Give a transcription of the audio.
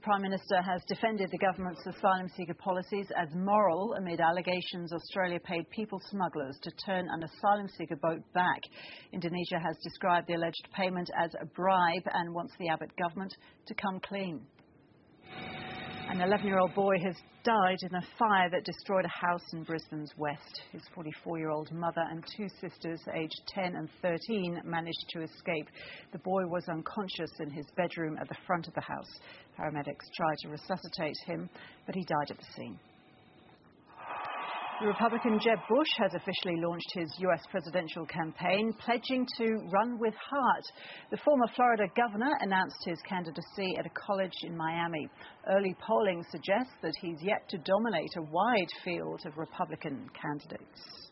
Prime Minister has defended the government's asylum seeker policies as moral amid allegations Australia paid people smugglers to turn an asylum seeker boat back. Indonesia has described the alleged payment as a bribe and wants the Abbott government to come clean. An 11-year-old boy has died in a fire that destroyed a house in Brisbane's west. His 44-year-old mother and two sisters, aged 10 and 13, managed to escape. The boy was unconscious in his bedroom at the front of the house. Paramedics tried to resuscitate him, but he died at the scene. The Republican Jeb Bush has officially launched his U.S. presidential campaign, pledging to run with heart. The former Florida governor announced his candidacy at a college in Miami. Early polling suggests that he's yet to dominate a wide field of Republican candidates.